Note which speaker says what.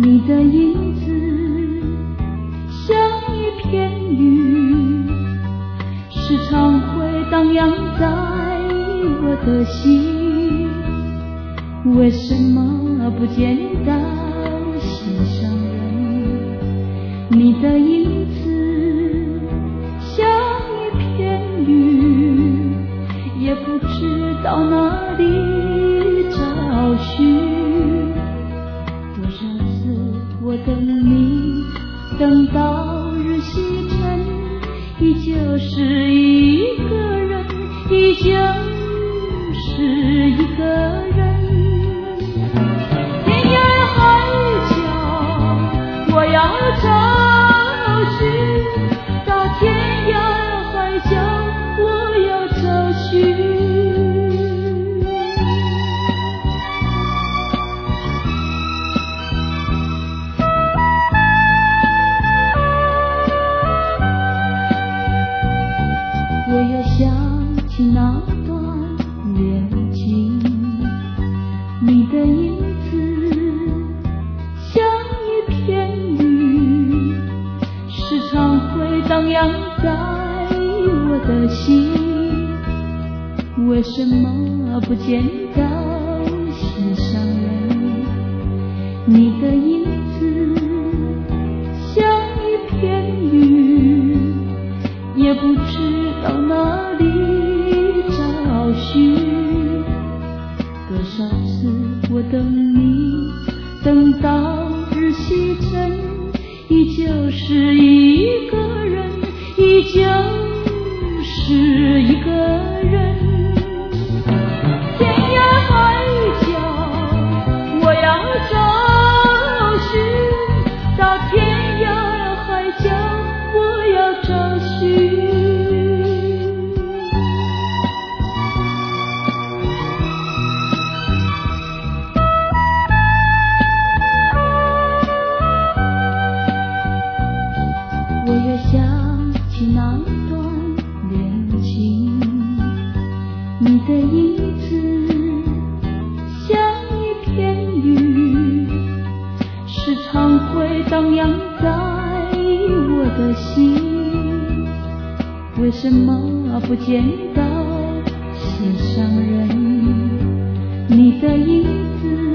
Speaker 1: 你的影子像一片云，时常会荡漾在我的心，为什么不见到心上人？你的影子像一片云，也不知道哪里找寻。多少次我等你，等到日西沉，依旧是一个人，依旧是一个人。天涯海角我要找寻，到天涯海角我要找寻。我又想起那段恋情，你的影子像一片云，时常会荡漾在我的心，为什么不见到心上人？你的影子像一片云，也不知到哪里找寻。多少次我等你，等到日西沉，依旧是一个人，依旧是一个人。天涯海角我要找寻，到天涯海角我要找寻。我又想起那段恋情，你的影子像一片云，时常会荡漾在我的心，为什么不见到心上人？你的影子